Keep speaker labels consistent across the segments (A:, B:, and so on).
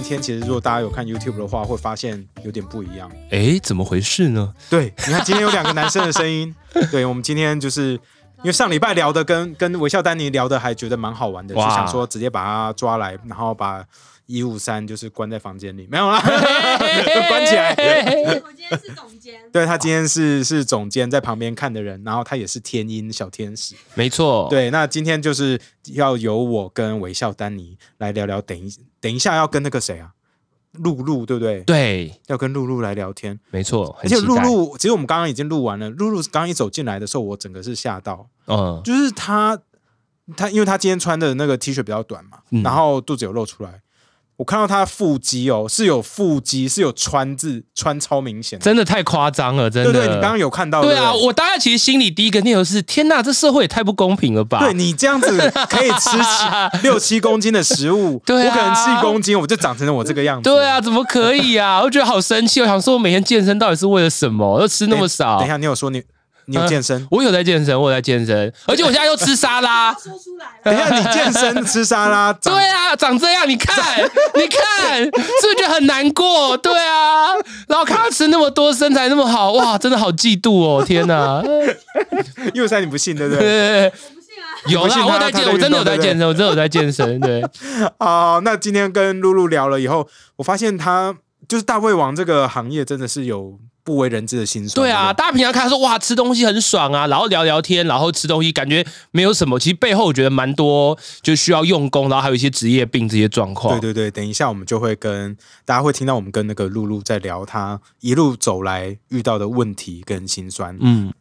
A: 天其实如果大家有看 YouTube 的话，会发现有点不一样。
B: 怎么回事呢？
A: 对，你看今天有2个男生的声音。对，我们今天就是因为上礼拜聊的跟微笑丹尼聊的还觉得蛮好玩的，就想说直接把他抓来，然后把153就是关在房间里，没有啦，关起来。
C: 我今天是总监，
A: 对，他今天是总监，在旁边看的人，然后他也是天鹰小天使，
B: 没错。
A: 对，那今天就是要由我跟微笑丹尼来聊聊，等一下要跟那个谁啊，露露，对不对？
B: 对，
A: 要跟露露来聊天，
B: 没错。
A: 而且露露，其实我们刚刚已经录完了，露露刚刚一走进来的时候，我整个是吓到，就是他因为他今天穿的那个 T 恤比较短嘛，然后肚子有露出来。我看到他腹肌是有腹肌，是有穿超明显的，
B: 真的太夸张了，真的。
A: 对，你刚刚有看到？
B: 对啊，我当然其实心里第一个念头是：天哪，这社会也太不公平了吧？
A: 对，你这样子可以吃6-7公斤的食物，
B: 对啊，
A: 我可能吃1公斤，我就长成我这个样子。
B: 对啊，怎么可以啊？我觉得好生气，我想说，我每天健身到底是为了什么？我吃那么少。
A: 等一下，你有说你有健身？
B: 我有在健身，我有在健身，而且我现在又吃沙拉。
C: 说出来了。
A: 等一下，你健身吃沙拉，
B: 对啊，长这样，你看，是不是觉得很难过？对啊，然后看他吃那么多，身材那么好，哇，真的好嫉妒哦！天哪
A: ，153你不信对不对？
B: 对，
C: 我不信啊。
B: 有啦，我真的有在健身，我真的有在健身。对，
A: 那今天跟露露聊了以后，我发现他就是大胃王这个行业真的是有不为人知的辛酸。
B: 对啊，大家平常看说哇吃东西很爽啊，然后聊聊天，然后吃东西感觉没有什么，其实背后我觉得蛮多就需要用功，然后还有一些职业病这些状况。
A: 对，等一下我们就会跟大家会听到我们跟那个露露在聊她一路走来遇到的问题跟辛酸。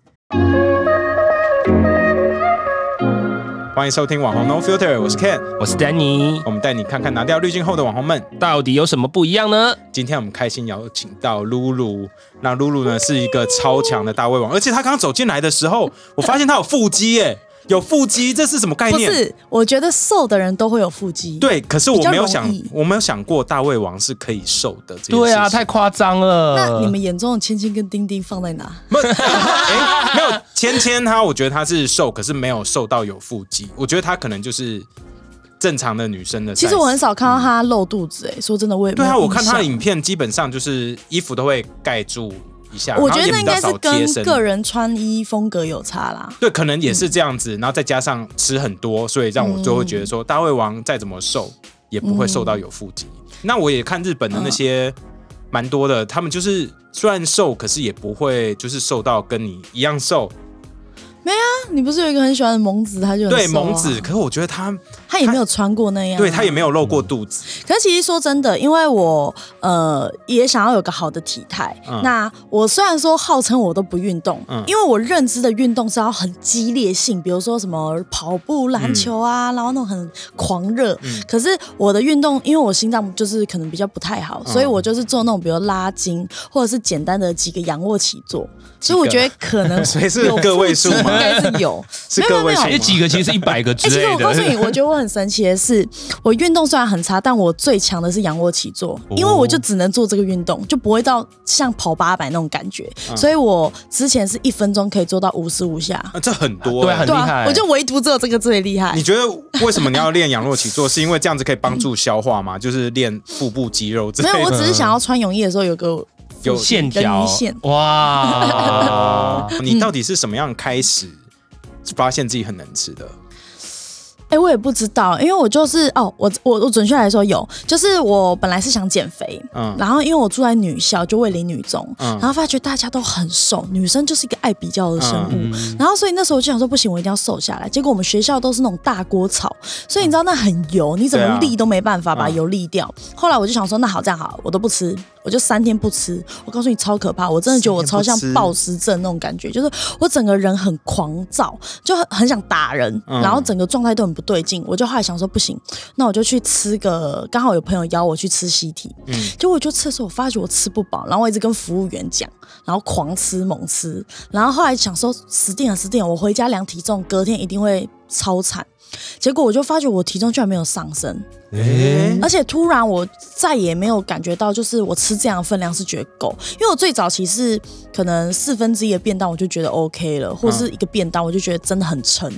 A: 欢迎收听网红 No Filter， 我是 Ken，
B: 我是 Danny，
A: 我们带你看看拿掉滤镜后的网红们
B: 到底有什么不一样呢？
A: 今天我们开心邀请到露露，那露露呢是一个超强的大胃王，而且她刚走进来的时候，我发现她有腹肌耶。有腹肌，这是什么概念？
D: 不是，我觉得瘦的人都会有腹肌。
A: 对，可是我没有想过大胃王是可以瘦的这件事情。
B: 对啊，太夸张了。
D: 那你们眼中的芊芊跟丁丁放在哪？
A: 没有，芊芊她，我觉得她是瘦，可是没有瘦到有腹肌。我觉得她可能就是正常的女生的 size。
D: 其实我很少看到她露肚子，说真的，我也没有印象。
A: 对啊，我看她的影片基本上就是衣服都会盖住。
D: 我觉得那应该是跟个人穿衣风格有差啦。
A: 对，可能也是这样子，然后再加上吃很多，所以让我就会觉得说，大胃王再怎么瘦也不会瘦到有腹肌。那我也看日本的那些蛮多的，他们就是虽然瘦，可是也不会就是瘦到跟你一样瘦。
D: 没啊，你不是有一个很喜欢的萌子，他就很瘦啊。
A: 对，萌子，可是我觉得他
D: 也没有穿过那样，
A: 对，他也没有露过肚子。
D: 可是其实说真的，因为我也想要有个好的体态。那我虽然说号称我都不运动，因为我认知的运动是要很激烈性，比如说什么跑步、篮球啊，然后那种很狂热。可是我的运动，因为我心脏就是可能比较不太好，所以我就是做那种比如拉筋，或者是简单的几个仰卧起坐。所以我觉得可能
A: 所以是个位数吗？
D: 应该是有，
A: 是个位数吗？
B: 几个其实是100个之类的。
D: 其实我告诉你，我觉得我很神奇的是，我运动虽然很差，但我最强的是仰卧起坐，因为我就只能做这个运动，就不会到像跑800那种感觉。所以我之前是1分钟可以做到55下，
A: 这很多，
B: 对，很厉害。
D: 我就唯独只有这个最厉害。
A: 你觉得为什么你要练仰卧起坐？是因为这样子可以帮助消化吗？就是练腹部肌肉之类的？
D: 没有，我只是想要穿泳衣的时候有
B: 线条
D: 线。
B: 哇！
A: 你到底是什么样开始发现自己很能吃的？
D: 我也不知道，因为我就是我准确来说就是我本来是想减肥，然后因为我住在女校，就卫理女中，然后发觉大家都很瘦，女生就是一个爱比较的生物，然后所以那时候我就想说不行，我一定要瘦下来。结果我们学校都是那种大锅炒，所以你知道那很油，你怎么沥都没办法把油沥掉。后来我就想说，那好，这样好，我都不吃，我就3天不吃。我告诉你超可怕，我真的觉得我超像暴食症那种感觉，就是我整个人很狂躁，就很想打人，然后整个状态都很不对劲。我就后来想说不行，那我就去吃个，刚好有朋友邀我去吃西提，结果我就吃的时候，我发觉我吃不饱，然后我一直跟服务员讲，然后狂吃猛吃，然后后来想说死定了，我回家量体重，隔天一定会超惨。结果我就发觉我体重居然没有上升，而且突然我再也没有感觉到就是我吃这样的分量是觉得够，因为我最早期是可能1/4的便当我就觉得 OK 了，或是一个便当我就觉得真的很撑。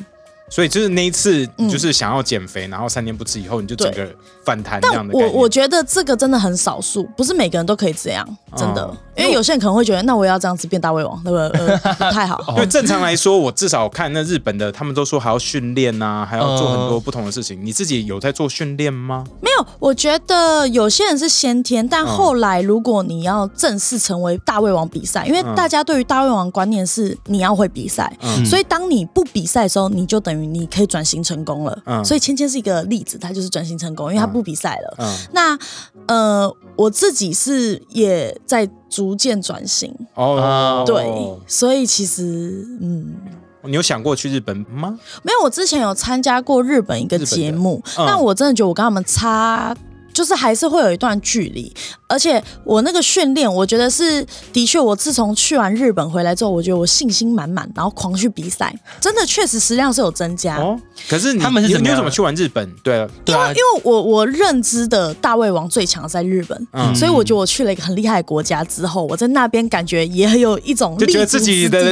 A: 所以就是那一次，你就是想要减肥，然后3天不吃以后，你就整个反弹这样的概念。
D: 我觉得这个真的很少数，不是每个人都可以这样，真的。因为有些人可能会觉得，那我也要这样子变大胃王，对不对？不太好。
A: 因为正常来说，我至少看那日本的，他们都说还要训练啊，还要做很多不同的事情。你自己有在做训练吗？
D: 没有，我觉得有些人是先天，但后来如果你要正式成为大胃王比赛，因为大家对于大胃王观念是你要会比赛，所以当你不比赛的时候，你就等于你可以转型成功了。所以芊芊是一个例子，他就是转型成功，因为他不比赛了。那我自己是也在逐渐转型对，所以其实
A: 你有想过去日本吗？
D: 没有，我之前有参加过日本一个节目，但我真的觉得我跟他们差。就是还是会有一段距离，而且我那个训练，我觉得是的确，我自从去完日本回来之后，我觉得我信心满满，然后狂去比赛，真的确实食量是有增加。
A: 可是
B: 他们是
A: 你怎么去完日本？对，
D: 因为我认知的大胃王最强在日本，所以我觉得我去了一个很厉害的国家之后，我在那边感觉也很有一种
A: 就觉得自己的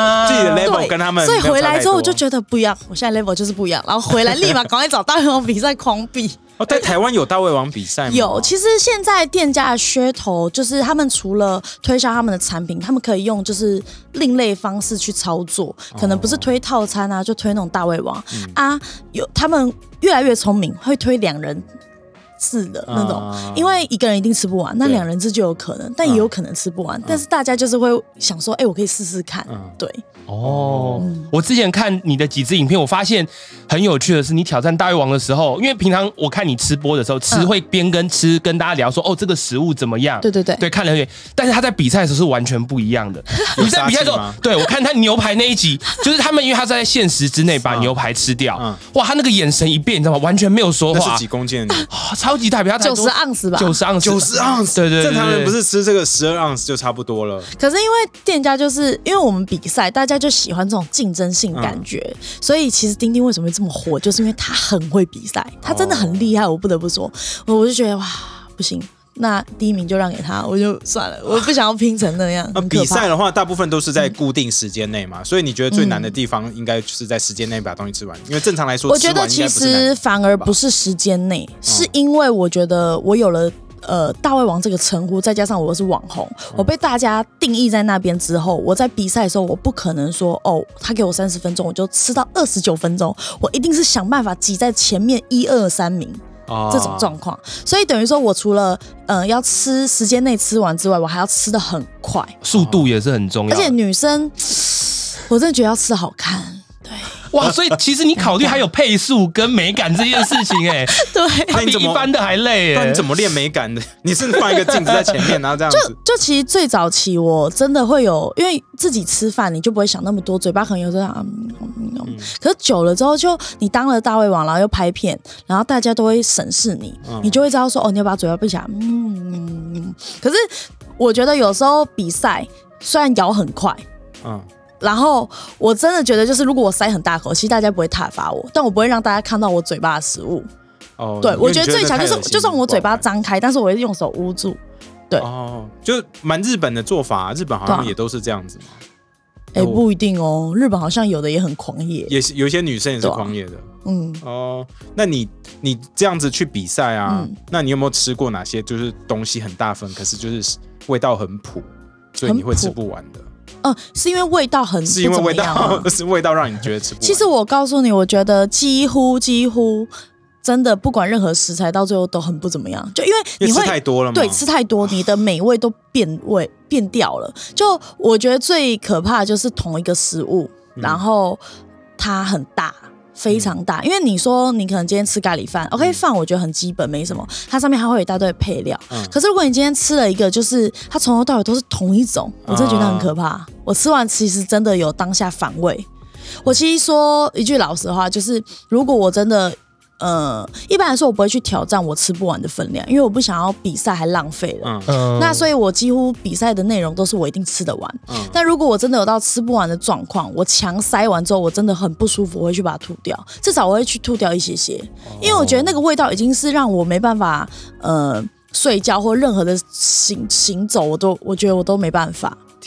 A: level 跟他们，
D: 所以回来之后我就觉得不一样，我现在 level 就是不一样，然后回来立马赶快找大胃王比赛狂比。
A: 在台湾有大胃王比赛吗？
D: 有，其实现在店家的噱头就是他们除了推销他们的产品，他们可以用就是另类方式去操作，可能不是推套餐啊，就推那种大胃王有他们越来越聪明，会推2人制的那种，因为一个人一定吃不完，那2人制就有可能，但也有可能吃不完，但是大家就是会想说，我可以试试看，对。
B: 我之前看你的几支影片，我发现很有趣的是，你挑战大胃王的时候，因为平常我看你吃播的时候，吃会边跟大家聊说，这个食物怎么样？对，看了很远。但是他在比赛的时候是完全不一样的。你在比赛的时候，对我看他牛排那一集，就是他们因为他在限时之内把牛排吃掉，哇，他那个眼神一变，你知道吗？完全没有说话。
A: 那是几公斤的牛？
B: 超级大，比他
D: 90盎司吧
B: ，90盎司，对，
A: 正常人不是吃这个12盎司就差不多了。
D: 可是因为店家就是因为我们比赛，大家就喜欢这种竞争性感觉，所以其实丁丁为什么会这么火，就是因为他很会比赛，他真的很厉害，我不得不说，我就觉得哇，不行。那第1名就让给他，我就算了，我不想要拼成那样。
A: 比赛的话，大部分都是在固定时间内嘛，所以你觉得最难的地方应该就是在时间内把东西吃完，因为正常来说，
D: 我觉得其实反而不是时间内，是因为我觉得我有了。大胃王这个称呼，再加上我是网红，我被大家定义在那边之后，我在比赛的时候，我不可能说他给我30分钟，我就吃到29分钟，我一定是想办法挤在前面1、2、3名。这种状况，所以等于说我除了要吃时间内吃完之外，我还要吃得很快，
B: 速度也是很重要。
D: 而且女生，我真的觉得要吃好看。对，
B: 哇，所以其实你考虑还有配速跟美感这件事情，
D: 对，
B: 它比一般的还累。
A: 那你怎么练美感的？你是放一个镜子在前面，然后这样子？
D: 就其实最早期我真的会有，因为自己吃饭你就不会想那么多，嘴巴可能有这样，可是久了之后，就你当了大胃王，然后又拍片，然后大家都会审视你，你就会知道说，你要把嘴巴闭起来，可是我觉得有时候比赛虽然咬很快，然后我真的觉得，就是如果我塞很大口，其实大家不会挞伐我，但我不会让大家看到我嘴巴的食物。对，我觉得最强就是，就算我嘴巴张开，但是我会用手捂住。对，
A: 就蛮日本的做法，日本好像也都是这样子嘛。
D: 不一定哦，日本好像有的也很狂野，
A: 也是有一些女生也是狂野的。那你这样子去比赛啊，那你有没有吃过哪些就是东西很大份，可是就是味道很普，所以你会吃不完的？
D: 是因为味道很，
A: 是因为味道是味道让你觉得吃不完。
D: 其实我告诉你，我觉得几乎真的不管任何食材，到最后都很不怎么样。就因为你会
A: 吃太多了嘛，
D: 对，吃太多，你的美味都变掉了。就我觉得最可怕的就是同一个食物，然后它很大。非常大，因为你说你可能今天吃咖喱饭 ，OK， 饭我觉得很基本，没什么，它上面还会有一大堆配料。可是如果你今天吃了一个，就是它从头到尾都是同一种，我真的觉得很可怕。我吃完其实真的有当下反胃。我其实说一句老实话，就是如果我真的一般来说我不会去挑战我吃不完的分量，因为我不想要比赛还浪费了。那所以我几乎比赛的内容都是我一定吃得完。但如果我真的有到吃不完的状况，我强塞完之后我真的很不舒服，我会去把它吐掉，至少我会去吐掉一些，因为我觉得那个味道已经是让我没办法睡觉或任何的行走，我觉得我都没办法。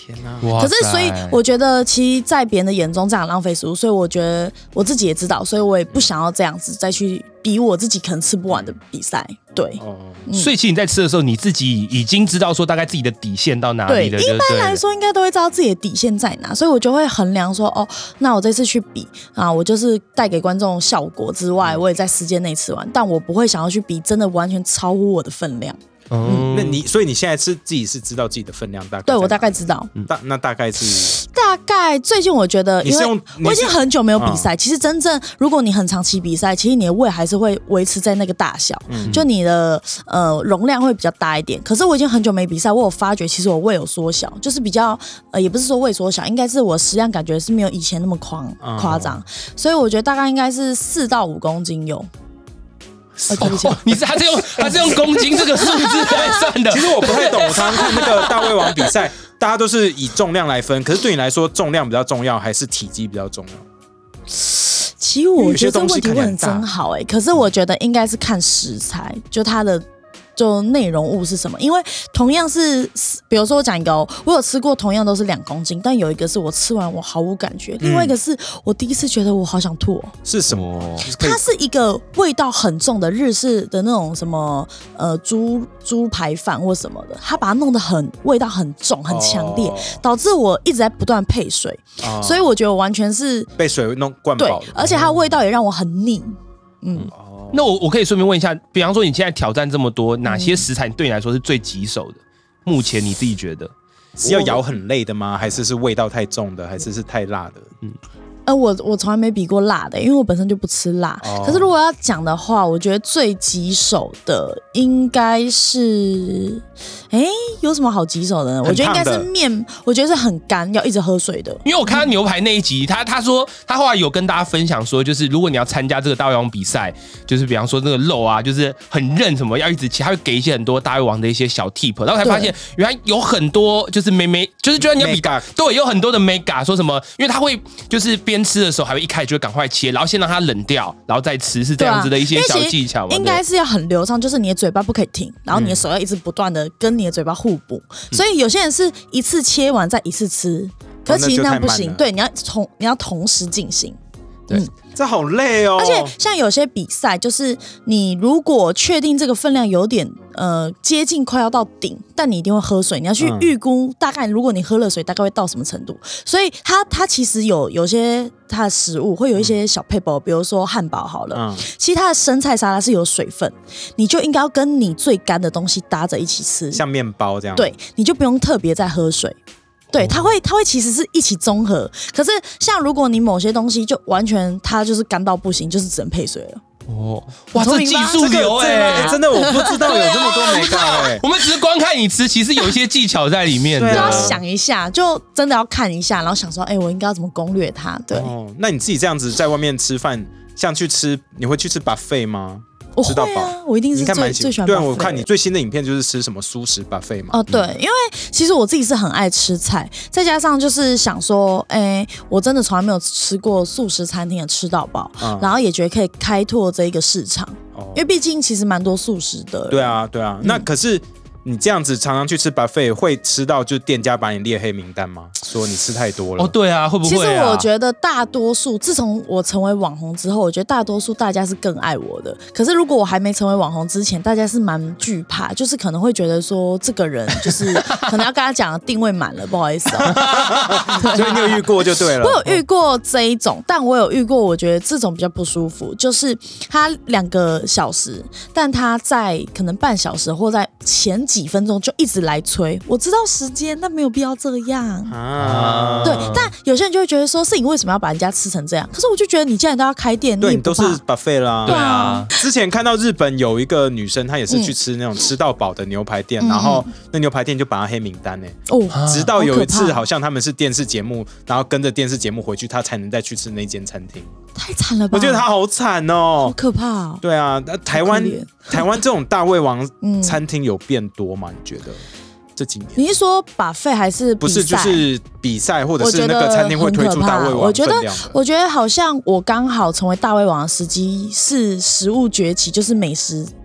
A: 天哪！
D: 可是所以我觉得，其实，在别人的眼中这样浪费食物，所以我觉得我自己也知道，所以我也不想要这样子再去比我自己可能吃不完的比赛。对，
B: 所以其实你在吃的时候，你自己已经知道说大概自己的底线到哪里了。
D: 对，一般来说应该都会知道自己的底线在哪，所以我就会衡量说，哦，那我这次去比啊，我就是带给观众效果之外，我也在时间内吃完，但我不会想要去比真的完全超乎我的分量。
A: 所以你现在自己是知道自己的分量大概？
D: 对，我大概知道。
A: 那大概是？
D: 大概最近我觉觉得，因为我已经很久没有比赛，其实真正如果你很长期比赛，其实你的胃还是会维持在那个大小，就你的容量会比较大一点。可是我已经很久没比赛，我有发觉其实我胃有缩小，就是比较也不是说胃缩小，应该是我食量感觉是没有以前那么夸张，所以我觉得大概应该是4到5公斤有。对不起，
B: 他是用公斤这个数字来算的。
A: 其实我不太懂，我常常看那个大胃王比赛，大家都是以重量来分，可是对你来说，重量比较重要还是体积比较重要？
D: 其实我觉得这问题问得真好可是我觉得应该是看食材，就它的。就内容物是什么？因为同样是，比如说我讲一个我有吃过同样都是2公斤，但有一个是我吃完我毫无感觉，另外一个是我第一次觉得我好想吐
A: 是什么？
D: 它是一个味道很重的日式的那种什么猪排饭或什么的，它把它弄得味道很重很强烈，导致我一直在不断配水，所以我觉得我完全是
A: 被水弄灌饱，
D: 对，而且它的味道也让我很腻，
B: 那我可以顺便问一下，比方说你现在挑战这么多，哪些食材对你来说是最棘手的？目前你自己觉得
A: 是要咬很累的吗？还是味道太重的？还是太辣的？
D: 我从来没比过辣的，因为我本身就不吃辣。可是如果要讲的话，我觉得最棘手的应该是，有什么好棘手的呢？我觉得应该是面，我觉得是很干，要一直喝水的。
B: 因为我看他牛排那一集，他说他后来有跟大家分享说，就是如果你要参加这个大胃王比赛，就是比方说那个肉啊，就是很韧什么，要一直切，他会给一些很多大胃王的一些小 tip， 然后才发现原来有很多就是就是就算你要比，对，有很多的 mega 说什么，因为他会就是边吃的时候还会一开始就赶快切，然后先让它冷掉，然后再吃，是这样子的一些小技巧吗？
D: 应该是要很流畅，就是你的嘴巴不可以停，然后你的手要一直不断的跟你的嘴巴互补，所以有些人是一次切完再一次吃，可是其实那样不行，对，你要同时进行，
A: 这好累哦。
D: 而且像有些比赛，就是你如果确定这个分量有点接近快要到顶，但你一定会喝水，你要去预估大概如果你喝了水大概会到什么程度。所以它其实有些它的食物会有一些小配包，比如说汉堡好了，其实它的生菜沙拉是有水分，你就应该要跟你最干的东西搭着一起吃，
A: 像面包这样。
D: 对，你就不用特别再喝水。对，它会其实是一起综合，可是像如果你某些东西就完全它就是干到不行，就是只能配水了。
B: 哇，这技术流
A: 真的我不知道有这么多美感
B: 我们只是光看你吃，其实有一些技巧在里面的。
D: 就要想一下，就真的要看一下，然后想说，我应该要怎么攻略它？对。
A: 那你自己这样子在外面吃饭，像去吃，你会去吃 buffet 吗？
D: 我会我一定是最喜欢。
A: 对，我看你最新的影片就是吃什么蔬食 buffet 嘛。
D: 对，因为其实我自己是很爱吃菜，再加上就是想说，我真的从来没有吃过素食餐厅的吃到饱，然后也觉得可以开拓这一个市场，因为毕竟其实蛮多素食的。
A: 对啊，那可是。你这样子常常去吃 buffet， 会吃到就店家把你列黑名单吗？说你吃太多了。
B: 对啊，会不会？
D: 其实我觉得大多数，自从我成为网红之后，我觉得大多数大家是更爱我的。可是如果我还没成为网红之前，大家是蛮惧怕，就是可能会觉得说这个人就是可能要跟他讲定位满了，不好意思
A: 所以你有遇过就对了。
D: 我有遇过这一种，但我有遇过，我觉得这种比较不舒服，就是他2个小时，但他在可能半小时或在前几分钟就一直来催，我知道时间，但没有必要这样对，但有些人就会觉得说，是你为什么要把人家吃成这样？可是我就觉得你既然都要开店，
A: 对，你都是 buffet 啦。
B: 对啊。
A: 之前看到日本有一个女生，她也是去吃那种吃到饱的牛排店，然后那牛排店就把她黑名单直到有一次好像他们是电视节目，然后跟着电视节目回去，她才能再去吃那间餐厅。
D: 太惨了吧！
A: 我觉得她好惨好
D: 可怕
A: 对啊，台湾这种大胃王餐厅有变多吗？你觉得这几年？
D: 你是说buffet还是比赛？
A: 不是，就是比赛或者是那个餐厅会推出大胃王分量的。
D: 我觉得好像我刚好成为大胃王的时机是食物崛起，就是美食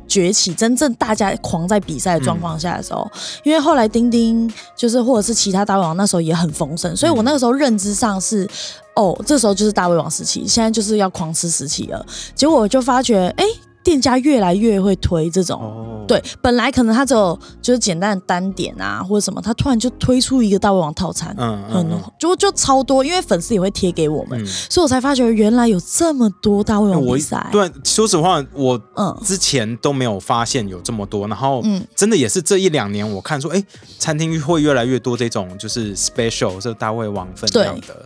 D: 崛起，真正大家狂在比赛的状况下的时候，因为后来丁丁就是或者是其他大胃王那时候也很丰盛，所以我那个时候认知上是这时候就是大胃王时期，现在就是要狂吃时期了。结果我就发觉店家越来越会推这种，对，本来可能他只有就是简单的单点啊或者什么，他突然就推出一个大胃王套餐，就超多，因为粉丝也会贴给我们，所以我才发觉原来有这么多大胃王比赛。
A: 对，说实话，我之前都没有发现有这么多，然后真的也是这1-2年，我看说，餐厅会越来越多这种就是 special 这大胃王分量的，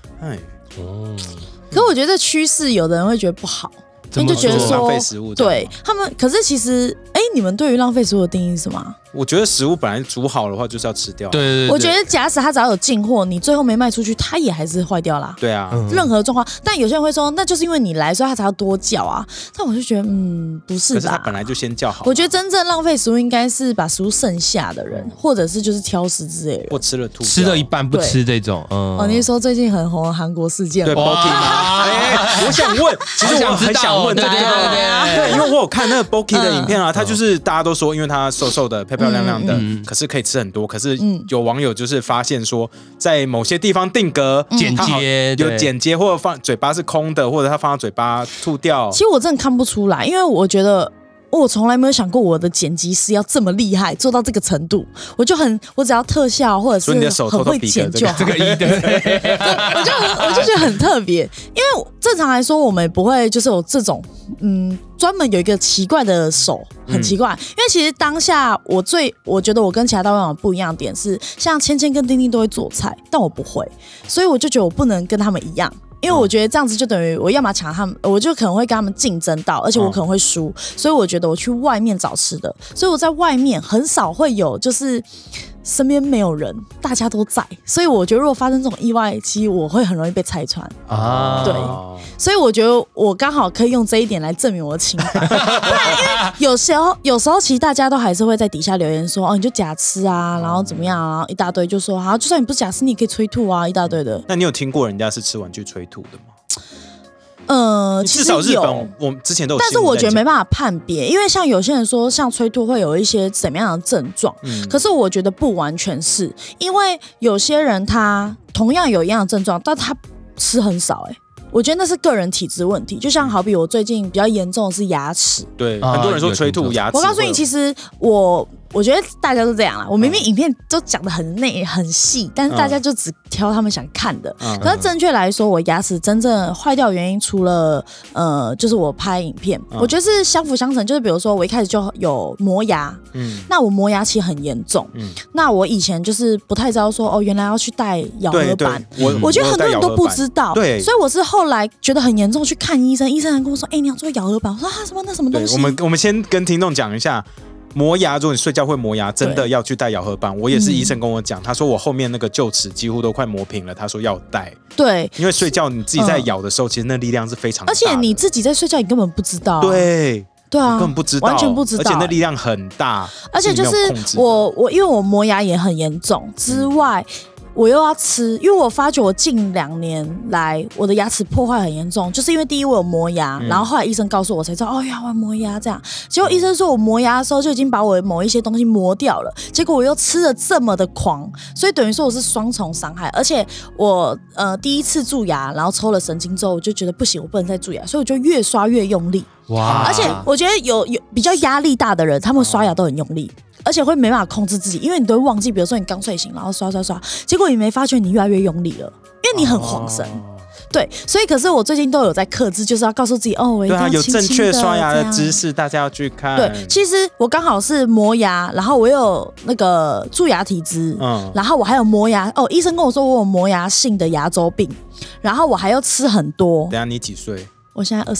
D: 可我觉得趋势有的人会觉得不好。因为就觉得说
A: 浪费食物，
D: 对他们，可是其实，你们对于浪费食物的定义是什么？
A: 我觉得食物本来煮好的话就是要吃掉。
B: 对，
D: 我觉得假使它只要有进货，你最后没卖出去，它也还是坏掉啦。
A: 对啊，
D: 任何状况。但有些人会说，那就是因为你来，所以他才要多叫啊。但我就觉得，不是吧？
A: 可是他本来就先叫好。
D: 我觉得真正浪费食物应该是把食物剩下的人，或者是就是挑食之类的，
A: 或吃了吐，
B: 吃了一半不吃这种。
D: 你是说最近很红的韩国事件？
A: 对 ，Boki 吗？我想问，其实我很想问这个，对，因为我有看那个 Boki 的影片啊，他就是大家都说，因为他瘦瘦的、漂漂亮亮的。可是可以吃很多，可是有网友就是发现说，在某些地方定格
B: 剪接，
A: 有剪接，或者放嘴巴是空的，或者他放到嘴巴吐掉。
D: 其实我真的看不出来，因为我觉得我从来没有想过我的剪辑师要这么厉害，做到这个程度。我只要特效或者是很会剪就好。
B: 这个
D: 我就觉得很特别，因为正常来说我们也不会就是有这种专门有一个奇怪的手，很奇怪。因为其实当下我觉得我跟其他大胃王不一样的点是，像芊芊跟丁丁都会做菜，但我不会，所以我就觉得我不能跟他们一样。因为我觉得这样子就等于我要么抢他们，我就可能会跟他们竞争到，而且我可能会输，所以我觉得我去外面找吃的，所以我在外面很少会有就是身边没有人，大家都在，所以我觉得如果发生这种意外，其实我会很容易被拆穿啊。对，所以我觉得我刚好可以用这一点来证明我的清白。不然因为有时候其实大家都还是会在底下留言说，你就假吃啊，然后怎么样啊，一大堆就说好，就算你不假吃，你也可以催吐啊，一大堆的。
A: 那你有听过人家是吃完去催吐的吗？
D: 其实
A: 至少日本我们之前都有，
D: 但是我觉得没办法判别，因为像有些人说像催吐会有一些怎么样的症状，可是我觉得不完全是，因为有些人他同样有一样的症状，但他吃很少我觉得那是个人体质问题，就像好比我最近比较严重的是牙齿，
A: 对，很多人说催吐牙齿。
D: 我告诉你，其实我觉得大家都这样啦。我明明影片都讲得很内很细，但是大家就只挑他们想看的。可是正确来说，我牙齿真正坏掉的原因，除了就是我拍影片，我觉得是相辅相成。就是比如说我一开始就有磨牙，那我磨牙其实很严重。那我以前就是不太知道说原来要去戴咬合板，我觉得很多人都不知道，对，所以我是后来觉得很严重去看医生，医生还跟我说，你要做咬合板。我说什么那什么东西？
A: 我们先跟听众讲一下。磨牙，如果你睡觉会磨牙，真的要去戴咬合板。我也是医生跟我讲，他说我后面那个臼齿几乎都快磨平了，他说要戴。
D: 对，
A: 因为睡觉你自己在咬的时候，其实那力量是非常大的，
D: 而且你自己在睡觉，你根本不知道。
A: 对
D: 啊，
A: 根本不知道，
D: 完全不知道，
A: 而且那力量很大。
D: 而且就是我因为我磨牙也很严重之外。我又要吃，因为我发觉我近2年来我的牙齿破坏很严重，就是因为第一我有磨牙，然后后来医生告诉我才知道，呀，我磨牙这样。结果医生说我磨牙的时候就已经把我某一些东西磨掉了，结果我又吃得这么的狂，所以等于说我是双重伤害。而且我第一次蛀牙，然后抽了神经之后，我就觉得不行，我不能再蛀牙，所以我就越刷越用力。哇！而且我觉得有比较压力大的人，他们刷牙都很用力。而且会没办法控制自己，因为你都会忘记，比如说你刚睡醒，然后刷，结果你没发觉你越来越用力了，因为你很晃神。对，所以可是我最近都有在克制，就是要告诉自己，我一定要轻轻的。
A: 有正确刷牙的姿势，大家要去看。
D: 对，其实我刚好是磨牙，然后我有那个蛀牙体质，然后我还有磨牙。医生跟我说我有磨牙性的牙周病，然后我还要吃很多。
A: 等一下你几岁？
D: 我现在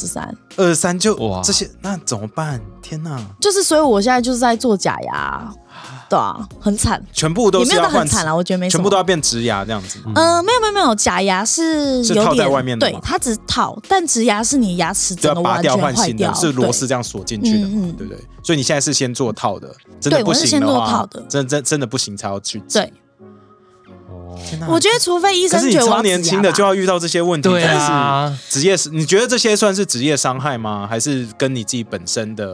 D: 23
A: 就哇，这些那怎么办？天哪！
D: 就是所以我现在就是在做假牙，对啊，很惨，
A: 全部都是要换，
D: 也没有很惨啦，我觉得没什么，
A: 全部都要变植牙这样子。
D: 没有，假牙是有点
A: 套在外面的，
D: 对，它只是套，但植牙是你牙齿整个完全坏掉，
A: 是螺丝这样锁进去的嘛，对不对？所以你现在是先做套的，真的不行的话，
D: 对，我是先做套的，
A: 真的不行才要去植。
D: 对。我觉得，除非医生觉得我
A: 超年轻的就要遇到这些问题，
B: 对啊，
A: 职业，你觉得这些算是职业伤害吗？还是跟你自己本身的？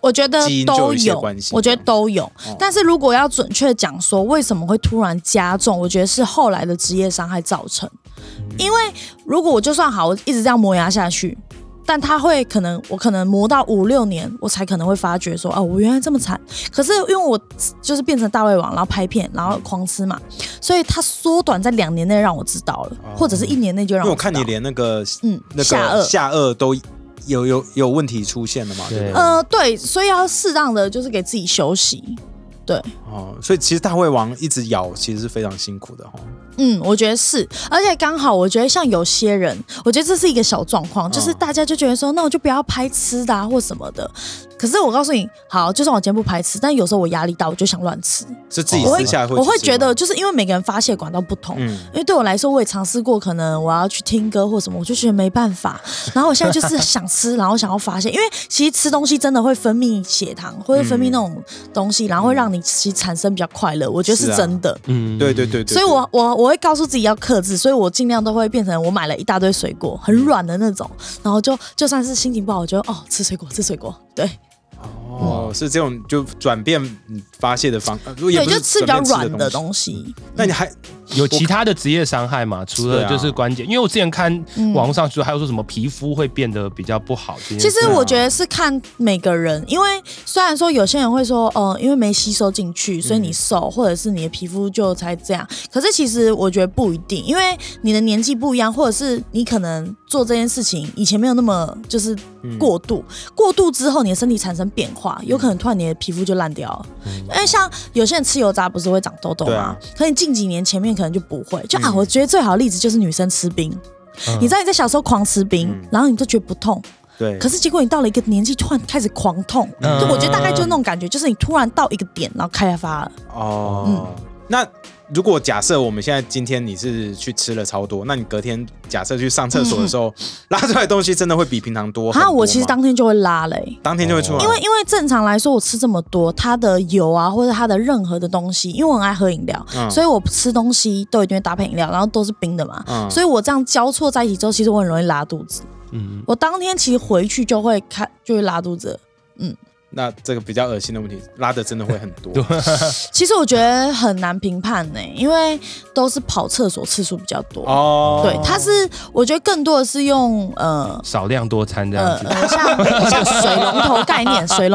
D: 我觉得都有，我觉得都有。但是如果要准确讲说为什么会突然加重，我觉得是后来的职业伤害造成。因为如果我就算好，我一直这样磨牙下去。但他会我可能磨到5-6年，我才可能会发觉说，我原来这么惨。可是因为我就是变成大胃王，然后拍片，然后狂吃嘛，所以他缩短在2年内让我知道了，或者是1年内就让我知道。因为
A: 我看你连那个下颚都有问题出现了嘛，对不对？
D: 对，所以要适当的就是给自己休息。对
A: 所以其实大胃王一直咬，其实是非常辛苦的
D: 我觉得是，而且刚好我觉得像有些人，我觉得这是一个小状况，就是大家就觉得说，那我就不要拍吃的或什么的。可是我告诉你，好，就算我今天不排斥，但有时候我压力大，我就想乱吃。
A: 是自己私下会，
D: 我会觉得，就是因为每个人发泄管道不同，因为对我来说，我也尝试过，可能我要去听歌或什么，我就觉得没办法。然后我现在就是想吃，然后想要发泄，因为其实吃东西真的会分泌血糖，或者分泌那种东西，然后会让你其实产生比较快乐。我觉得是真的。
A: 对。
D: 所以我会告诉自己要克制，所以我尽量都会变成我买了一大堆水果，很软的那种，然后就算是心情不好，我就吃水果，对。
A: 是这种就转变发泄的方式，
D: 对，就吃比较软的东西。
A: 那你还
B: 有其他的职业伤害吗？除了就是关节，因为我之前看网络上说还有说什么皮肤会变得比较不好。
D: 其实我觉得是看每个人，因为虽然说有些人会说因为没吸收进去，所以你瘦，或者是你的皮肤就才这样。可是其实我觉得不一定，因为你的年纪不一样，或者是你可能做这件事情以前没有那么就是过度之后，你的身体产生变化，有可能突然你的皮肤就烂掉了。因为像有些人吃油炸不是会长痘痘吗？可你近几年前面可能就不会。我觉得最好的例子就是女生吃冰。你知道你在小时候狂吃冰，然后你都觉得不痛。
A: 对，
D: 可是结果你到了一个年纪，突然开始狂痛。就我觉得大概就是那种感觉，就是你突然到一个点，然后开发了。
A: 那如果假设我们现在今天你是去吃了超多，那你隔天假设去上厕所的时候，拉出来的东西真的会比平常多很多吗？
D: 我其实当天就会拉嘞，
A: 当天就会出来。
D: 因为正常来说，我吃这么多，它的油啊或者它的任何的东西，因为我很爱喝饮料，所以我吃东西都一定会搭配饮料，然后都是冰的嘛，所以我这样交错在一起之后，其实我很容易拉肚子。我当天其实回去就会拉肚子。
A: 那这个比较恶心的问题，拉的真的会很多。
D: 其实我觉得很难评判呢，因为都是跑厕所次数比较多。对，它是我觉得更多的是用
B: 少量多餐这样子，
D: 像水龙头概念，对。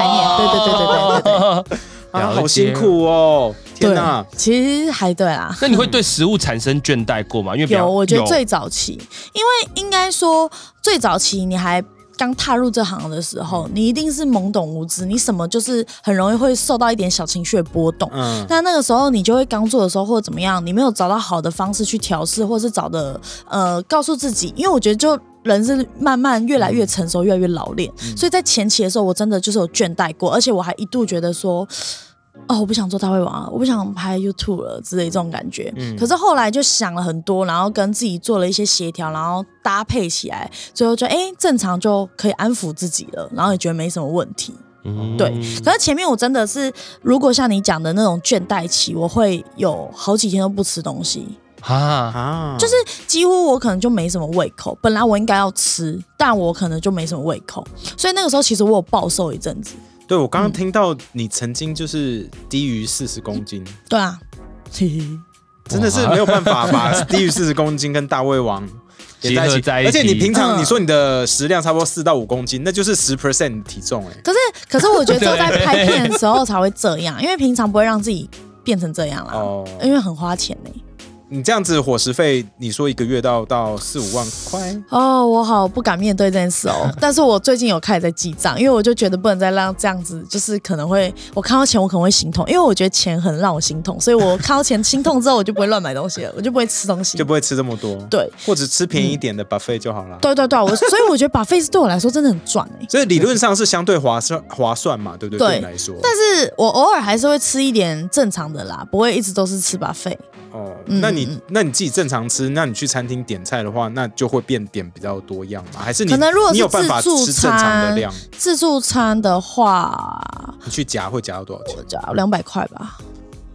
A: 好辛苦哦！天哪，
D: 其实还对啦。
B: 那你会对食物产生倦怠过吗？因为
D: 我觉得最早期，因为应该说最早期你还刚踏入这行的时候，你一定是懵懂无知，你什么就是很容易会受到一点小情绪的波动。那个时候你就会刚做的时候或者怎么样，你没有找到好的方式去调试，或是找的告诉自己，因为我觉得就人是慢慢越来越成熟，越来越老练，所以在前期的时候，我真的就是有倦怠过，而且我还一度觉得说，我不想做大胃王了，我不想拍 YouTube 了之类这种感觉。可是后来就想了很多，然后跟自己做了一些协调，然后搭配起来，最后就正常就可以安抚自己了，然后也觉得没什么问题。对，可是前面我真的是，如果像你讲的那种倦怠期，我会有好几天都不吃东西。就是几乎我可能就没什么胃口，本来我应该要吃，但我可能就没什么胃口，所以那个时候其实我有暴瘦一阵子。
A: 对，我刚刚听到你曾经就是低于40公斤。
D: 对啊，
A: 真的是没有办法把低于40公斤跟大胃王
B: 结合在一起。
A: 而且你平常你说你的食量差不多4到5公斤，那就是10% 体重
D: 可是我觉得只有在拍片的时候才会这样，因为平常不会让自己变成这样啦。因为很花钱呢。
A: 你这样子伙食费，你说1个月到4-5万块
D: 我好不敢面对这件事但是我最近有开始在记账，因为我就觉得不能再让这样子，就是可能会我看到钱我可能会心痛，因为我觉得钱很让我心痛，所以我看到钱心痛之后，我就不会乱买东西了，我就不会吃东西，
A: 就不会吃这么多。对，或者吃便宜一点的 buffet 就好了。
D: 对，所以我觉得 buffet 是对我来说真的很赚
A: 所以理论上是相对划算嘛，对不对？对你来说，
D: 但是我偶尔还是会吃一点正常的啦，不会一直都是吃 buffet。
A: 那你自己正常吃，那你去餐厅点菜的话，那就会点比较多样吗？还是
D: 可能如果是
A: 你有办法吃正常的量？
D: 自助餐的话，
A: 你去夹会夹到多少钱？
D: 我夹200块吧。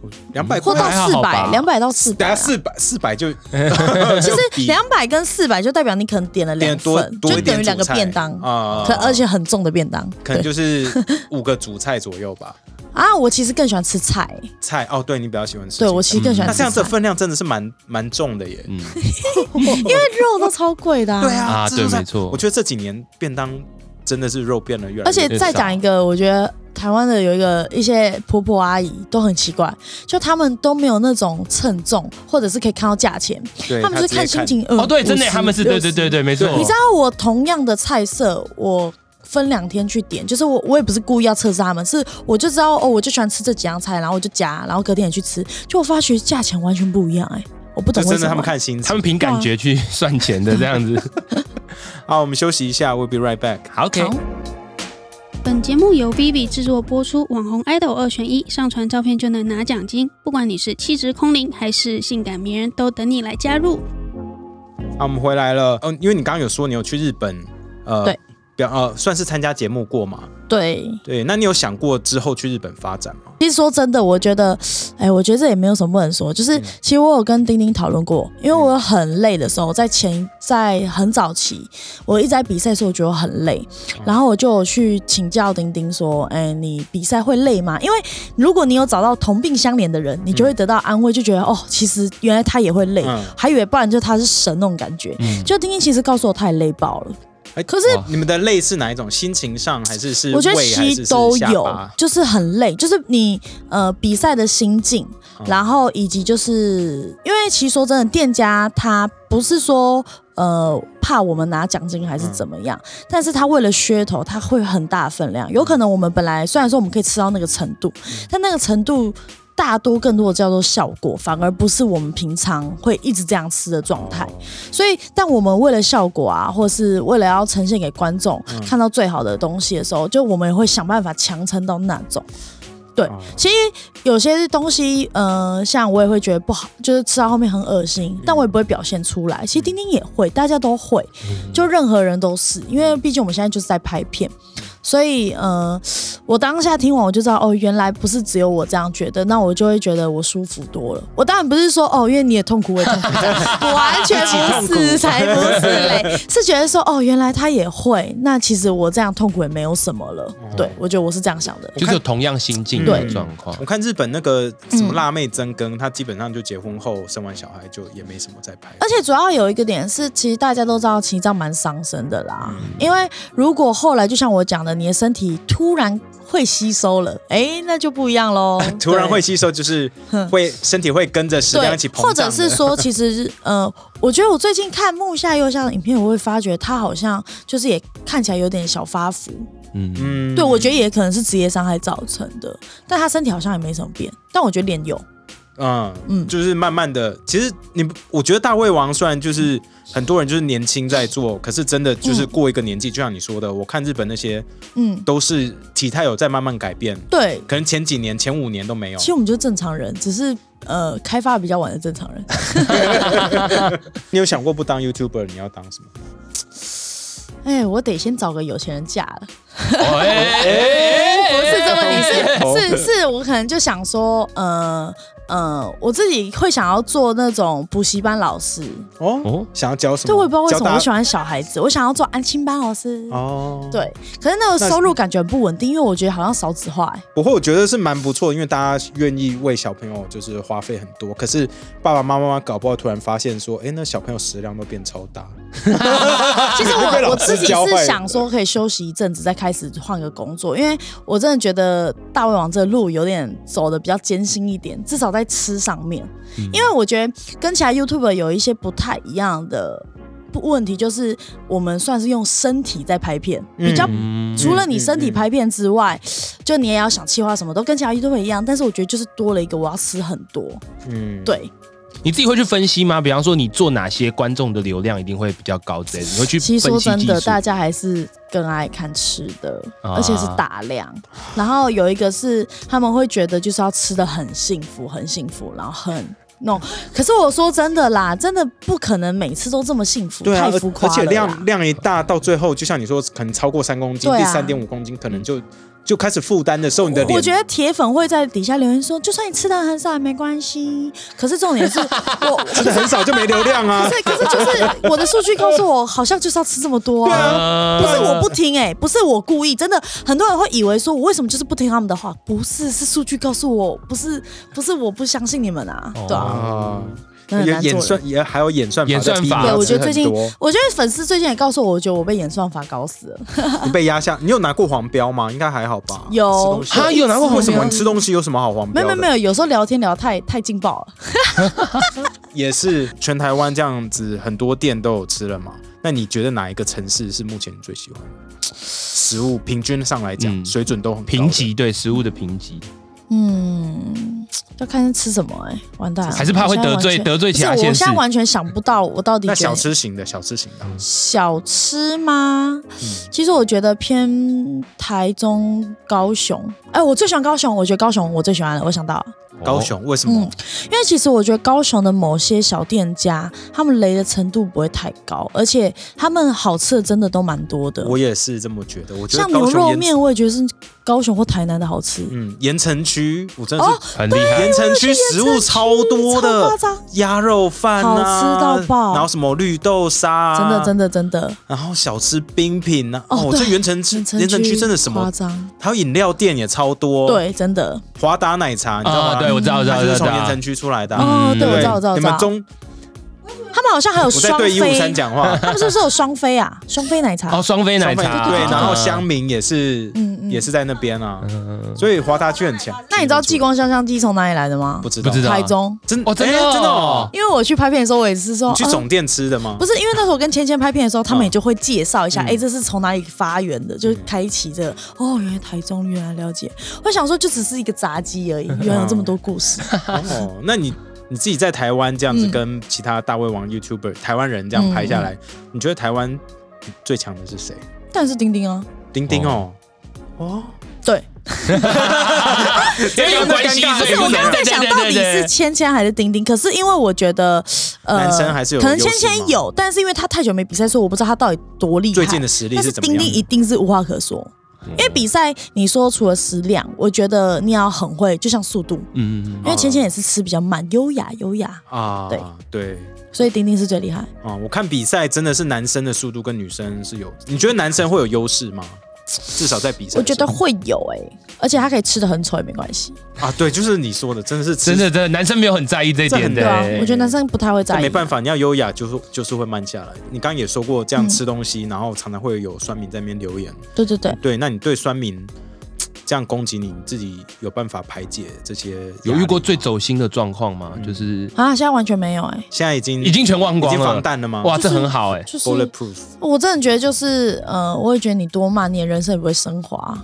A: 200
D: 或到400，200到400，
A: 等下400就，
D: 其实200跟400就代表你可能点了2份，就等于2个便当而且很重的便当，
A: 可能就是5个主菜左右吧。
D: 我其实更喜欢吃菜
A: 对你比较喜欢吃。
D: 对，我其实更喜欢吃菜。
A: 那这样子分量真的是蛮重的耶，
D: 因为肉都超贵的。
A: 对啊，
B: 对，没错。
A: 我觉得这几年便当真的是肉变得越来越少。
D: 而且再讲一个，我觉得台湾的有一些婆婆阿姨都很奇怪，就他们都没有那种称重，或者是可以看到价钱，他们就是看心情。
B: 对，真的他们是对，没错。
D: 你知道我同样的菜色，我分2天去点，就是我也不是故意要测试他们，是我就知道我就喜欢吃这几样菜，然后我就加，然后隔天也去吃，就我发觉价钱完全不一样我不懂为什么。
A: 真的他们看心情，
B: 他们凭感觉去算钱的这样子。
A: 好，我们休息一下 ，We'll be right back。
B: OK。
C: 本节目由 Vivi 制作播出，网红 idol 2选1，上传照片就能拿奖金。不管你是气质空灵还是性感迷人，都等你来加入。
A: 我们回来了。因为你刚刚有说你有去日本，
D: 对，
A: 算是参加节目过嘛？
D: 对，
A: 那你有想过之后去日本发展吗？
D: 其实说真的，我觉得这也没有什么不能说，就是其实我有跟丁丁讨论过，因为我很累的时候，在很早期，我一直在比赛的时候，我觉得我很累，然后我就有去请教丁丁说，你比赛会累吗？因为如果你有找到同病相怜的人，你就会得到安慰，就觉得其实原来他也会累，还以为不然就他是神那种感觉。就丁丁其实告诉我他也累爆了。
A: 可是你们的累是哪一种？心情上还是
D: 我觉得其实都有，就是很累，就是你比赛的心境，然后以及就是因为其实说真的，店家他不是说怕我们拿奖金还是怎么样，但是他为了噱头，他会很大的分量，有可能我们本来虽然说我们可以吃到那个程度，但那个程度更多的叫做效果，反而不是我们平常会一直这样吃的状态。所以但我们为了效果或是为了要呈现给观众看到最好的东西的时候，就我们也会想办法强撑到那种。对，其实有些东西像我也会觉得不好，就是吃到后面很恶心，但我也不会表现出来。其实丁丁也会，大家都会，就任何人都是，因为毕竟我们现在就是在拍片。所以我当下听完我就知道原来不是只有我这样觉得，那我就会觉得我舒服多了。我当然不是说因为你也痛苦我也痛苦，完全不是，才不是嘞，是觉得说原来他也会，那其实我这样痛苦也没有什么了。对，我觉得我是这样想的，
B: 就是有同样心境的状况。
A: 我看日本那个什么辣妹增更，她基本上就结婚后生完小孩就也没什么在拍。
D: 而且主要有一个点是，其实大家都知道，其实这样蛮伤身的啦。因为如果后来就像我讲的，你的身体突然会吸收了，那就不一样咯。
A: 突然会吸收就是身体会跟着食量一起膨胀，
D: 或者是说其实我觉得我最近看木下佑香的影片，我会发觉他好像就是也看起来有点小发福。对，我觉得也可能是职业伤害造成的，但他身体好像也没什么变，但我觉得脸有。
A: 就是慢慢的，其实我觉得大胃王虽然就是很多人就是年轻在做，可是真的就是过一个年纪，就像你说的，我看日本那些，都是体态有在慢慢改变。
D: 对，
A: 可能前几年、前5年都没有。
D: 其实我们就是正常人，只是开发比较晚的正常人。
A: 你有想过不当 YouTuber 你要当什么？
D: 我得先找个有钱人嫁了。不是这么理，是我可能就想说，我自己会想要做那种补习班老师。
A: 想要教什么？
D: 对，我也不知道为什么我喜欢小孩子，我想要做安亲班老师。对，可是那个收入感觉很不稳定，因为我觉得好像少子化。
A: 不过我觉得是蛮不错，因为大家愿意为小朋友就是花费很多，可是爸爸妈妈搞不好突然发现说，那小朋友食量都变超大。
D: 其实我自己是想说可以休息一阵子再开始换个工作，因为我真的觉得大胃王这路有点走的比较艰辛一点，至少在吃上面。因为我觉得跟其他 YouTuber 有一些不太一样的问题，就是我们算是用身体在拍片，比较除了你身体拍片之外，就你也要想企划什么，都跟其他 YouTuber 一样，但是我觉得就是多了一个我要吃很多。对。
B: 你自己会去分析吗？比方说你做哪些观众的流量一定会比较高之类的，你会去分析技术？
D: 其实说真的，大家还是更爱看吃的，而且是大量。然后有一个是他们会觉得就是要吃的很幸福，很幸福，然后很可是我说真的啦，真的不可能每次都这么幸福，太浮夸了。
A: 而且量一大，到最后就像你说，可能超过3公斤，第3.5公斤可能就就开始负担的时候，你的脸，
D: 我觉得铁粉会在底下留言说，就算你吃的很少也没关系。可是重点是我
A: 吃的很少就没流量啊。
D: 可是就是我的数据告诉我，好像就是要吃这么多啊。不是我不听不是我故意，真的很多人会以为说我为什么就是不听他们的话，不是数据告诉我，不是我不相信你们啊，对啊。
A: 演算也还有演算法，
D: 对，我觉得最近，我觉得粉丝最近也告诉我觉得我被演算法搞死了。
A: 你被压下，你有拿过黄标吗？应该还好吧。
D: 有，
B: 他有拿过黄标。
A: 为什么你吃东西有什么好黄标的？
D: 没有，有时候聊天聊太劲爆了。
A: 也是全台湾这样子，很多店都有吃了嘛。那你觉得哪一个城市是目前你最喜欢的？食物平均上来讲，水准都很
B: 评级，对食物的评级。
D: 要看是吃什么完蛋了，
B: 还是怕会得罪其他县市。
D: 我现在完全想不到我到底。
A: 那小吃型的，小
D: 吃吗？其实我觉得偏台中、高雄。我最喜欢高雄，我觉得高雄我最喜欢了，我想到了。
A: 高雄为什么？
D: 因为其实我觉得高雄的某些小店家，他们雷的程度不会太高，而且他们好吃的真的都蛮多的。
A: 我也是这么觉得。我觉得
D: 像牛肉面，我也觉得是高雄或台南的好吃。
A: 盐城区我真的是
B: 很厉害，
A: 盐城区食物超多的，鸭肉饭
D: 好吃到爆，
A: 然后什么绿豆沙，
D: 真的。
A: 然后小吃冰品啊，这盐城区真的什么夸张，还有饮料店也超多。
D: 对，真的。
A: 华达奶茶，你知道吗？
B: 对，我知道，
A: 就是从盐城区出来的。
D: 对，我知道。
A: 你们
D: 他们好像还有双飞。
A: 我在对153讲话。
D: 他们是不是有双飞啊？双飞奶茶。
B: 双飞奶茶。
A: 对，然后乡民也是，也是在那边啊。所以华达区很强。
D: 那你知道继光香香鸡从哪里来的吗？
A: 不知道。
D: 台中。
A: 真的哦。
D: 因为我去拍片的时候，我也是说，
A: 你去总店吃的吗？
D: 不是，因为那时候我跟芊芊拍片的时候，他们也就会介绍一下，这是从哪里发源的，就是开启这个。原来台中，原来了解。我想说，就只是一个炸鸡而已，原来有这么多故事。
A: 那你自己在台湾这样子跟其他大胃王 YouTuber 台湾人这样拍下来，你觉得台湾最强的是谁？
D: 当然是丁丁啊！
A: 丁丁
D: 对。
B: 有关系，
D: 我刚刚在想到底是芊芊还是丁丁，可是因为我觉得
A: 男生还是有
D: 可能芊芊有，但是因为他太久没比赛，所以我不知道他到底多厉害。
A: 最近的实力是怎么样？
D: 但是丁丁一定是无话可说。因为比赛，你说除了食量，我觉得你要很会，就像速度，因为芊芊也是吃比较慢，优雅
A: 啊，对，
D: 所以丁丁是最厉害
A: 啊。我看比赛真的是男生的速度跟女生是有，你觉得男生会有优势吗？至少在比赛，
D: 我觉得会有而且他可以吃的很丑也没关系
A: 啊。对，就是你说的，真的是
B: 真的，男生没有很在意这一点的。
D: 对啊，我觉得男生不太会在意。
A: 没办法，你要优雅就是会慢下来。你刚刚也说过，这样吃东西，然后常常会有酸民在那边留言。对，那你对酸民这样攻击你自己有办法排解这些？
B: 有遇过最走心的状况吗？就是
D: 现在完全没有
A: 现在已经
B: 全忘光了，
A: 已经防弹了吗？
B: 哇，这很好
A: bulletproof。
D: 我真的觉得就是我会觉得你多骂，你的人生也不会升华。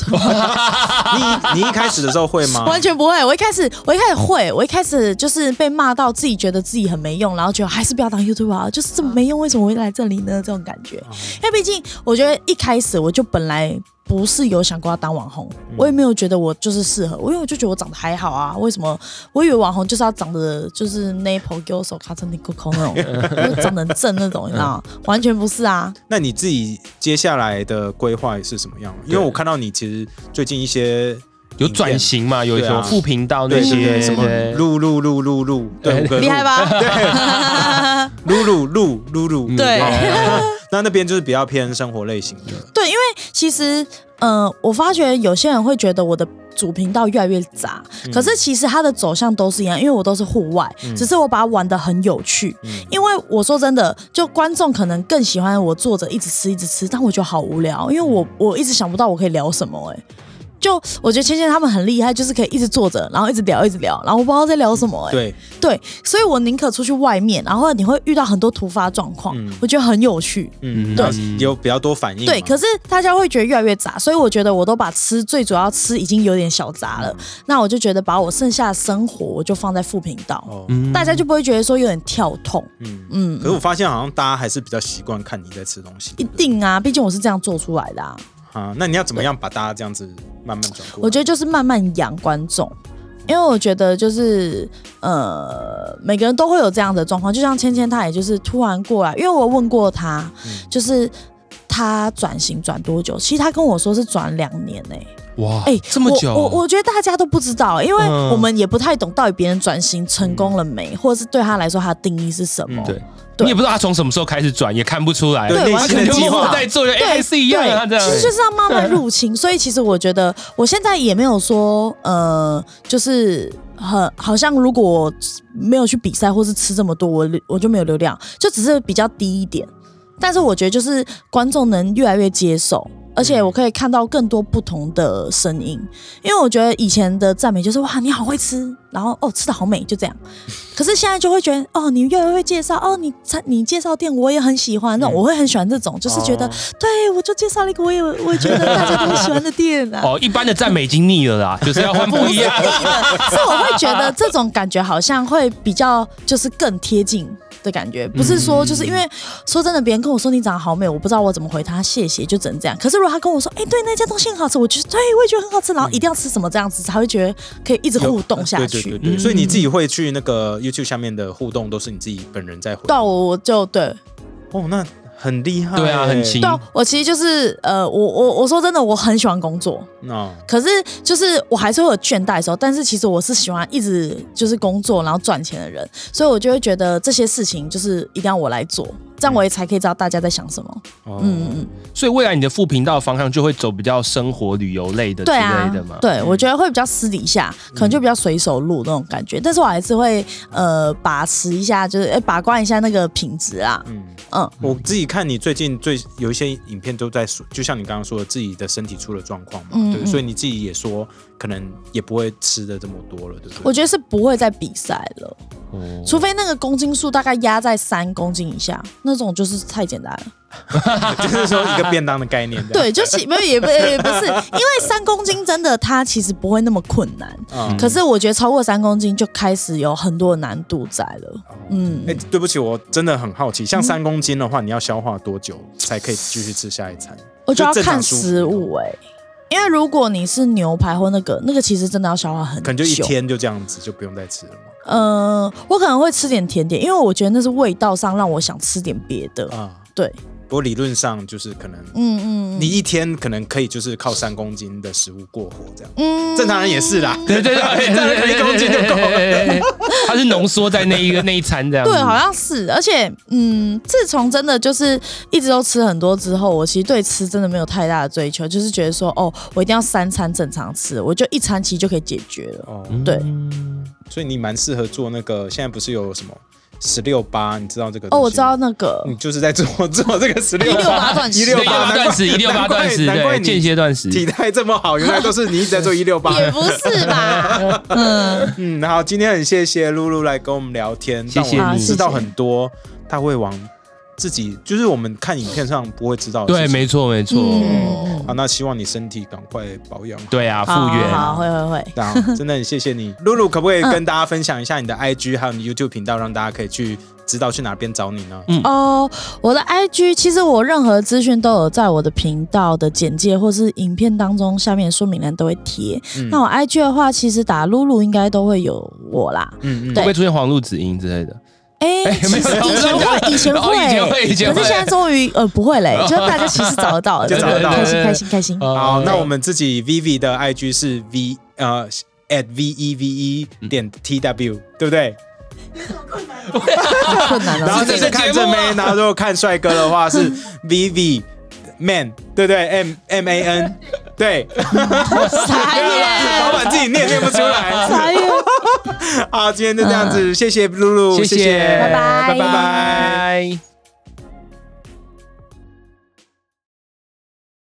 A: 你一开始的时候会吗？
D: 完全不会。我一开始会，我一开始就是被骂到自己觉得自己很没用，然后觉得还是不要当 YouTuber 啊，就是这么没用，为什么会来这里呢？这种感觉。因为毕竟我觉得一开始我就本来不是有想过要当网红，我也没有觉得我就是适合，因为我就觉得我长得还好啊。为什么？我以为网红就是要长得就是 Naple 给我手卡成你扣扣那种，长得正那种，你知道吗？完全不是啊。
A: 那你自己接下来的规划是什么样？因为我看到你其实最近一些
B: 有转型嘛，有什么副频道那些
A: 什么录，对，
D: 厉害吧？
A: 对，录，
D: 对。
A: 那边就是比较偏生活类型的。
D: 对，因为其实我发觉有些人会觉得我的主频道越来越杂，可是其实它的走向都是一样，因为我都是户外，只是我把它玩得很有趣。因为我说真的，就观众可能更喜欢我坐着一直吃，但我觉得好无聊，因为我一直想不到我可以聊什么就我觉得芊芊他们很厉害，就是可以一直坐着，然后一直聊，然后我不知道在聊什么对，所以我宁可出去外面，然后你会遇到很多突发状况，我觉得很有趣，
A: 对，有比较多反应，
D: 对。可是大家会觉得越来越杂，所以我觉得我都把最主要吃已经有点小杂了，那我就觉得把我剩下的生活我就放在副频道，大家就不会觉得说有点跳痛，
A: 可是我发现好像大家还是比较习惯看你在吃东西，
D: 一定啊，毕竟我是这样做出来的
A: 那你要怎么样把大家这样子慢慢转过来？
D: 我觉得就是慢慢养观众，因为我觉得就是每个人都会有这样的状况，就像芊芊她也就是突然过来，因为我问过她，就是她转型转多久，其实她跟我说是转2年
B: 哇，这么久，
D: 我觉得大家都不知道，因为我们也不太懂到底别人转型成功了没，或者是对他来说他的定义是什么。
B: 对。你也不知道他从什么时候开始转，也看不出来。
D: 对，
B: 他可能默默在做，还是一样啊。这样
D: 其实就是要慢慢入侵。所以其实我觉得，我现在也没有说，就是好像如果没有去比赛或是吃这么多，我就没有流量，就只是比较低一点。但是我觉得就是观众能越来越接受。而且我可以看到更多不同的声音，因为我觉得以前的赞美就是哇你好会吃，然后吃得好美就这样，可是现在就会觉得你越来越会介绍你介绍店我也很喜欢，我会很喜欢这种，就是觉得对我就介绍了一个我也觉得大家都很喜欢的店啊。
B: 一般的赞美已经腻了啦，就是要换不一样。
D: 所以我会觉得这种感觉好像会比较就是更贴近的感觉，不是说就是因为说真的，别人跟我说你长得好美，我不知道我怎么回他谢谢，就只能这样。可是如果他跟我说，对那家东西很好吃，我就对我也觉得很好吃，然后一定要吃什么这样子，才会觉得可以一直互动下去。
A: 对，所以你自己会去那个 YouTube 下面的互动，都是你自己本人在回？
D: 对，我就对。
A: 那很厉害，
B: 对啊，很勤。
D: 对，我其实就是我说真的，我很喜欢工作，可是就是我还是会有倦怠的时候，但是其实我是喜欢一直就是工作然后赚钱的人，所以我就会觉得这些事情就是一定要我来做，这样我也才可以知道大家在想什么。
B: 所以未来你的副频道的方向就会走比较生活旅游类的之类的嘛？
D: 对，我觉得会比较私底下，可能就比较随手录那种感觉，但是我还是会把持一下，就是把关一下那个品质啊。
A: 我自己看你最近有一些影片都在说，就像你刚刚说的，自己的身体出了状况嘛，对，所以你自己也说可能也不会吃的这么多了，对不对？
D: 我觉得是不会再比赛了，除非那个公斤数大概压在3公斤以下，那种就是太简单了。
A: 就是说一个便当的概念。
D: 对，就是没有也不是，因为3公斤真的它其实不会那么困难，可是我觉得超过3公斤就开始有很多的难度在了。
A: 对不起，我真的很好奇，像3公斤的话，你要消化多久才可以继续吃下一餐？
D: 我就要看食物因为如果你是牛排或那个其实真的要消化很久，
A: 可能就1天就这样子就不用再吃了吗？
D: 我可能会吃点甜点，因为我觉得那是味道上让我想吃点别的对。
A: 不过理论上就是可能，你1天可能可以就是靠3公斤的食物过活这样，正常人也是啦，
B: 对
A: ，1公斤就够了。
B: 它是浓缩在那一餐这样。
D: 对，好像是，而且自从真的就是一直都吃很多之后，我其实对吃真的没有太大的追求，就是觉得说我一定要3餐正常吃，我就1餐其实就可以解决了。对，
A: 所以你蛮适合做那个，现在不是有什么168，你知道这个东西？
D: 我知道那个，
A: 你就是在做这个
D: 168断食
B: ，168断食，难怪你间歇断食，
A: 体态这么好，原来都是你一直在做168。
D: 也不是吧？
A: 好，今天很谢谢露露来跟我们聊天，
B: 谢谢你，
A: 知道很多，他会往自己就是我们看影片上不会知道的事情。
B: 对，没错。
A: 好，那希望你身体赶快保养。
B: 对啊，复原。
D: 好，会。
A: 真的很谢谢你，露露，可不可以跟大家分享一下你的 IG 还有你 YouTube 频道，让大家可以去知道去哪边找你呢？
D: 我的 IG 其实我任何资讯都有在我的频道的简介或是影片当中下面说明栏都会贴。那我 IG 的话，其实打露露应该都会有我啦。
B: 会不会出现黄露子音之类的？
D: 以前会，可是现在终于不会嘞，就大家其实找得到，
A: 就找得到，
D: 开心。
A: 好，那我们自己 Vivi 的 IG 是@VEVE.TW， 对不对？
D: 困难了。
A: 然后这是看正妹，然后如果看帅哥的话是 Vivi Man， 对不对？MAN， 对。
D: 傻眼，
A: 老板自己念不出来。
D: 傻眼。
A: 好，今天就这样子，谢谢露露，
B: 谢谢，
D: 拜拜。